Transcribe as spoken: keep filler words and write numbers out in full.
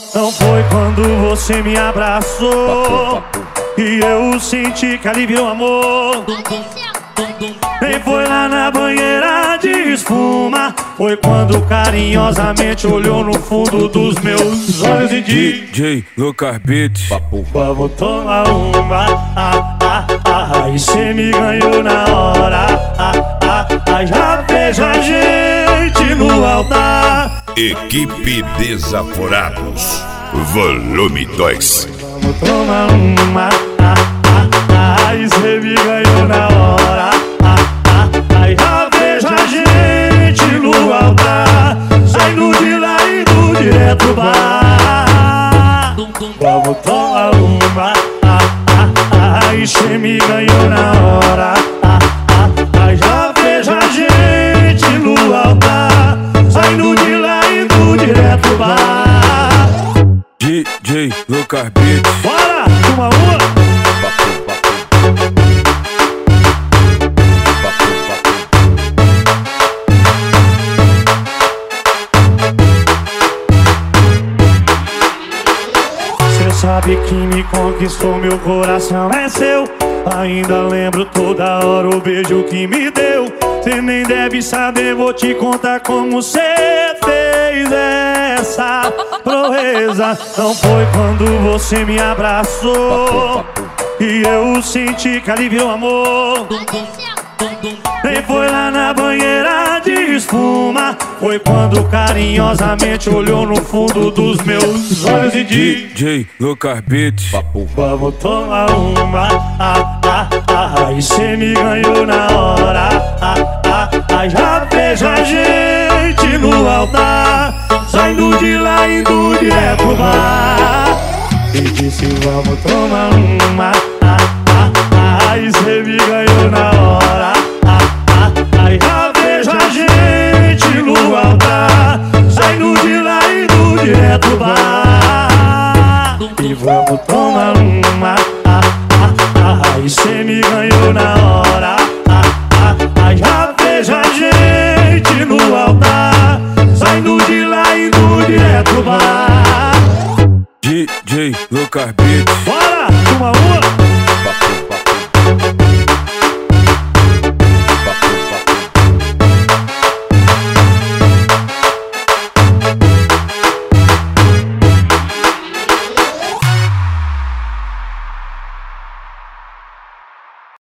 Não foi quando você me abraçou e eu senti que aliviou o amor. Nem foi lá na banheira de espuma. Foi quando carinhosamente olhou no fundo dos meus olhos e disse: D J Lucas Beats, vamos tomar uma. Ah, ah, ah, e cê me ganhou na hora. Ah, ah, ah, já vejo a gente no altar. Equipe Desaforados, volume dois. Vamos tomar uma. Ah, ah, ah, e cê me ganhou na hora. Ah, ah, ah, já vejo a gente no altar, saindo de lá e indo direto pro bar. Vamos tomar uma. Ah, ah, ah, e cê me ganhou na hora. Ah, ah, ah, já vejo a gente no altar, saindo de lá e indo direto pro bar. D J Lucas Beats. Bora, uma uma. Cê sabe que me conquistou, meu coração é seu. Ainda lembro toda hora o beijo que me deu. Cê nem deve saber, vou te contar como cê fez essa proeza. Não foi quando você me abraçou e eu senti que aliviou o amor. Nem foi lá na banheira de espuma. Foi quando carinhosamente olhou no fundo dos meus olhos e disse: D J Lucas Beats, vamos tomar uma. Ah, ah, ah, e cê me ganhou na hora. Ah, ah, ah, já vejo a gente no altar, saindo de lá e indo direto pro bar. E disse: vamos tomar uma. Ah, ah, ah, e cê me ganhou na hora. Ah, ah, ah, já vejo a gente no altar, saindo de lá e indo direto pro bar. E vamos tomar uma. Ah, ah, ah, e cê me ganhou na hora. Ah, ah, ah, já vejo a gente no altar, saindo de lá e indo direto pro bar. D J Lucas Beats.